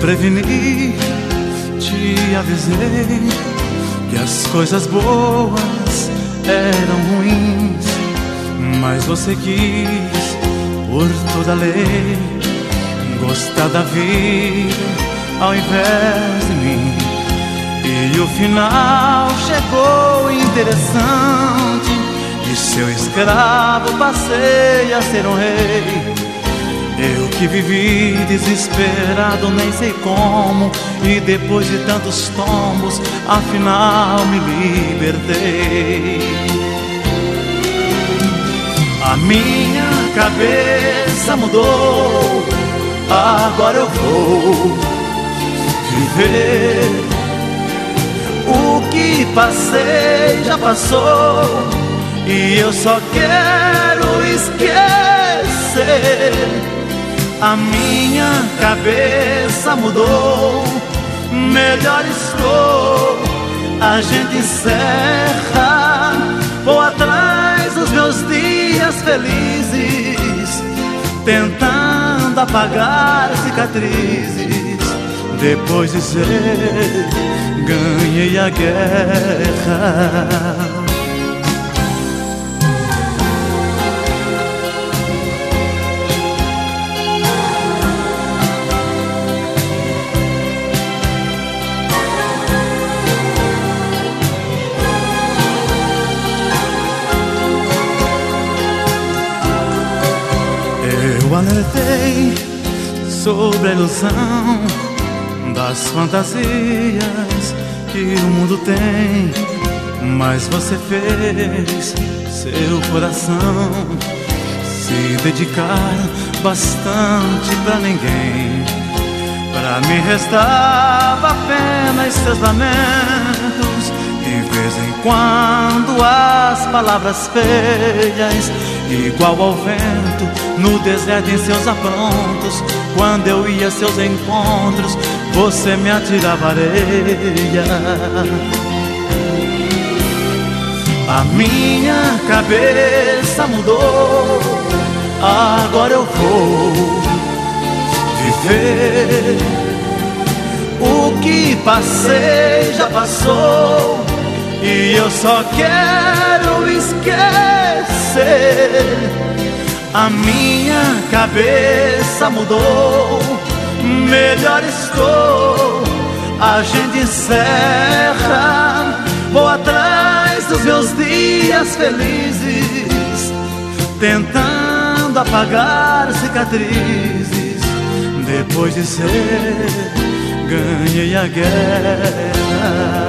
preveni, te avisei que as coisas boas eram ruins, mas você quis, por toda a lei, gostar da vida ao invés de mim. E o final chegou interessante, de seu escravo passei a ser um rei. Eu que vivi desesperado, nem sei como, e depois de tantos tombos, afinal me libertei. A minha cabeça mudou, agora eu vou viver. O que passei já passou, e eu só quero esquecer. A minha cabeça mudou, melhor estou. A gente encerra, vou atrás dos meus dias felizes, tentando apagar cicatrizes. Depois de dizer, ganhei a guerra. Eu alertei sobre a ilusão das fantasias que o mundo tem, mas você fez seu coração se dedicar bastante pra ninguém. Pra mim restava apenas seus lamentos, de vez em quando as palavras feias, igual ao vento no deserto em seus aprontos. Quando eu ia a seus encontros, você me atirava areia. A minha cabeça mudou, agora eu vou viver. O que passei já passou, e eu só quero esquecer. A minha cabeça mudou, melhor estou. A gente encerra, vou atrás dos meus dias felizes, tentando apagar cicatrizes. Depois de ser, ganhei a guerra.